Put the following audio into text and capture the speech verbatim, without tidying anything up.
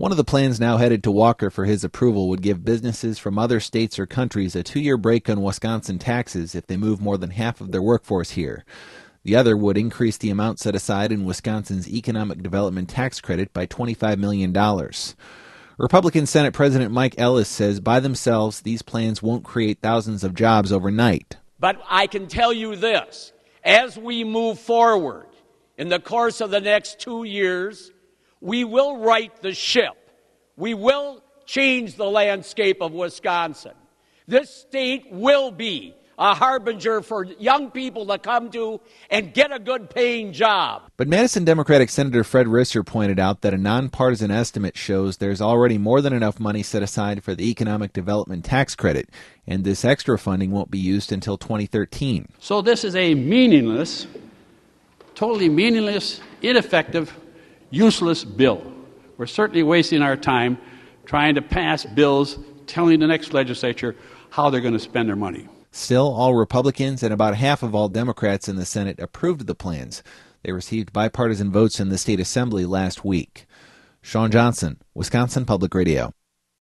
One of the plans now headed to Walker for his approval would give businesses from other states or countries a two-year break on Wisconsin taxes if they move more than half of their workforce here. The other would increase the amount set aside in Wisconsin's Economic Development Tax Credit by twenty-five million dollars. Republican Senate President Mike Ellis says by themselves these plans won't create thousands of jobs overnight. But I can tell you this, as we move forward in the course of the next two years, we will right the ship. We will change the landscape of Wisconsin. This state will be a harbinger for young people to come to and get a good paying job. But Madison Democratic Senator Fred Risser pointed out that a nonpartisan estimate shows there's already more than enough money set aside for the Economic Development Tax Credit, and this extra funding won't be used until twenty thirteen. So this is a meaningless, totally meaningless, ineffective, useless bill. We're certainly wasting our time trying to pass bills telling the next legislature how they're going to spend their money. Still, all Republicans and about half of all Democrats in the Senate approved the plans. They received bipartisan votes in the state assembly last week. Sean Johnson, Wisconsin Public Radio.